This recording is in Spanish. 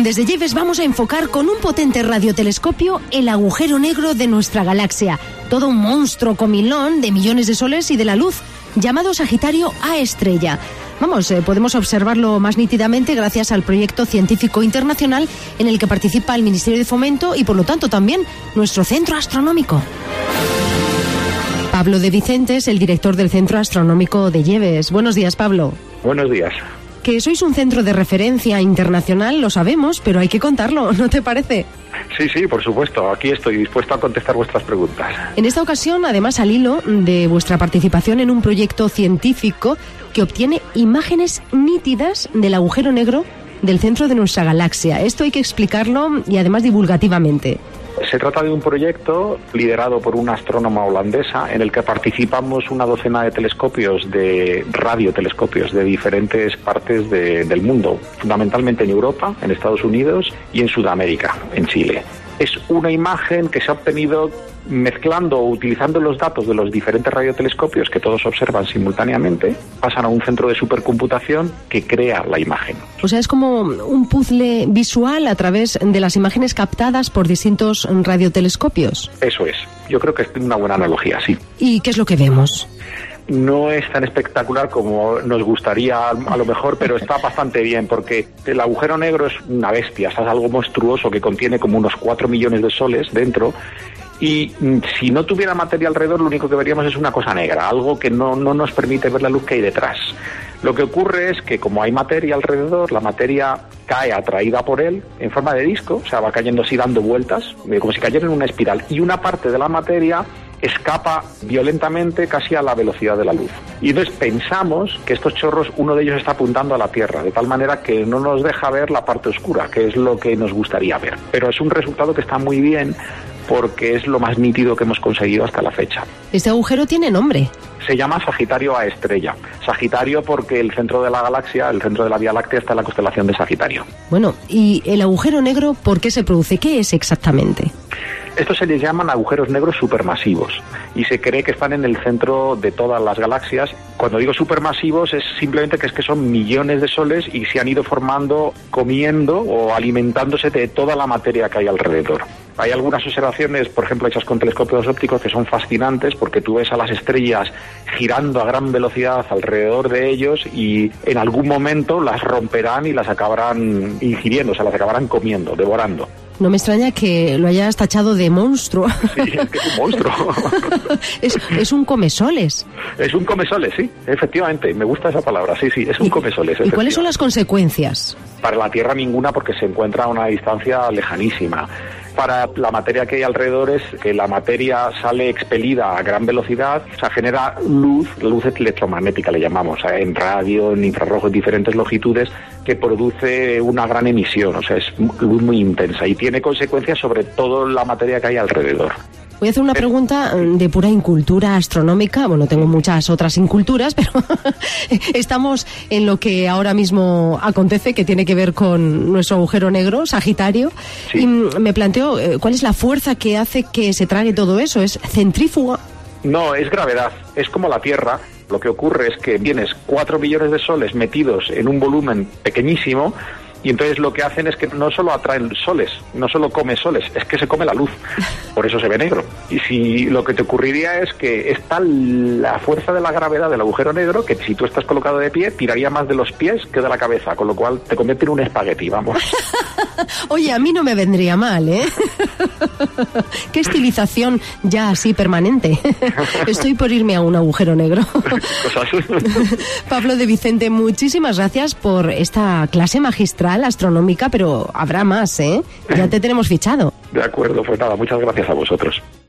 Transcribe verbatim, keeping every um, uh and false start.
Desde Lleves vamos a enfocar con un potente radiotelescopio el agujero negro de nuestra galaxia. Todo un monstruo comilón de millones de soles y de la luz, llamado Sagitario A estrella. Vamos, eh, podemos observarlo más nítidamente gracias al proyecto científico internacional en el que participa el Ministerio de Fomento y, por lo tanto, también nuestro centro astronómico. Pablo de Vicente es el director del Centro Astronómico de Lleves. Buenos días, Pablo. Buenos días. Que sois un centro de referencia internacional, lo sabemos, pero hay que contarlo, ¿no te parece? Sí, sí, por supuesto. Aquí estoy dispuesto a contestar vuestras preguntas. En esta ocasión, además, al hilo de vuestra participación en un proyecto científico que obtiene imágenes nítidas del agujero negro del centro de nuestra galaxia. Esto hay que explicarlo y además divulgativamente. Se trata de un proyecto liderado por una astrónoma holandesa en el que participamos una docena de telescopios, de radiotelescopios de diferentes partes de, del mundo, fundamentalmente en Europa, en Estados Unidos y en Sudamérica, en Chile. Es una imagen que se ha obtenido mezclando o utilizando los datos de los diferentes radiotelescopios que todos observan simultáneamente, pasan a un centro de supercomputación que crea la imagen. O sea, es como un puzzle visual a través de las imágenes captadas por distintos radiotelescopios. Eso es. Yo creo que es una buena analogía, sí. ¿Y qué es lo que vemos? No es tan espectacular como nos gustaría a lo mejor, pero está bastante bien porque el agujero negro es una bestia, es algo monstruoso que contiene como unos cuatro millones de soles dentro y si no tuviera materia alrededor lo único que veríamos es una cosa negra, algo que no, no nos permite ver la luz que hay detrás. Lo que ocurre es que como hay materia alrededor, la materia cae atraída por él en forma de disco, o sea, va cayendo así dando vueltas, como si cayera en una espiral, y una parte de la materia escapa violentamente casi a la velocidad de la luz. Y entonces pensamos que estos chorros, uno de ellos está apuntando a la Tierra, de tal manera que no nos deja ver la parte oscura, que es lo que nos gustaría ver. Pero es un resultado que está muy bien porque es lo más nítido que hemos conseguido hasta la fecha. Este agujero tiene nombre. Se llama Sagitario A estrella. Sagitario porque el centro de la galaxia, el centro de la Vía Láctea, está en la constelación de Sagitario. Bueno, ¿y el agujero negro por qué se produce? ¿Qué es exactamente? Estos se les llaman agujeros negros supermasivos y se cree que están en el centro de todas las galaxias. Cuando digo supermasivos es simplemente que es que son millones de soles y se han ido formando comiendo o alimentándose de toda la materia que hay alrededor. Hay algunas observaciones, por ejemplo, hechas con telescopios ópticos que son fascinantes porque tú ves a las estrellas girando a gran velocidad alrededor de ellos y en algún momento las romperán y las acabarán ingiriendo, o sea, las acabarán comiendo, devorando. No me extraña que lo hayas tachado de monstruo. Sí, es que es un monstruo. es, es un comesoles. Es un comesoles, sí, efectivamente. Me gusta esa palabra, sí, sí, es un ¿Y, comesoles. ¿Y cuáles son las consecuencias? Para la Tierra ninguna porque se encuentra a una distancia lejanísima. Para la materia que hay alrededor es que la materia sale expelida a gran velocidad, o sea, genera luz, luz electromagnética le llamamos, o sea, en radio, en infrarrojo, en diferentes longitudes, que produce una gran emisión, o sea, es luz muy intensa y tiene consecuencias sobre toda la materia que hay alrededor. Voy a hacer una pregunta de pura incultura astronómica. Bueno, tengo muchas otras inculturas, pero estamos en lo que ahora mismo acontece, que tiene que ver con nuestro agujero negro, Sagitario. Sí. Y me planteo, ¿cuál es la fuerza que hace que se trague todo eso? ¿Es centrífuga? No, es gravedad. Es como la Tierra. Lo que ocurre es que tienes cuatro millones de soles metidos en un volumen pequeñísimo. Y entonces lo que hacen es que no solo atraen soles, no solo come soles, es que se come la luz. Por eso se ve negro. Y si lo que te ocurriría es que es tal la fuerza de la gravedad del agujero negro que si tú estás colocado de pie, tiraría más de los pies que de la cabeza, con lo cual te convierte en un espagueti, vamos. Oye, a mí no me vendría mal, ¿eh? Qué estilización ya así permanente. Estoy por irme a un agujero negro. Pablo de Vicente, muchísimas gracias por esta clase magistral astronómica, pero habrá más, ¿eh? Ya te tenemos fichado. De acuerdo, pues nada, muchas gracias a vosotros.